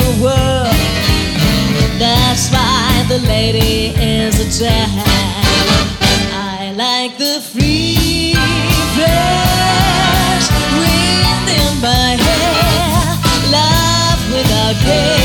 the world. That's why the lady is a drag. I like the free, fresh wind in my hair. Love without care.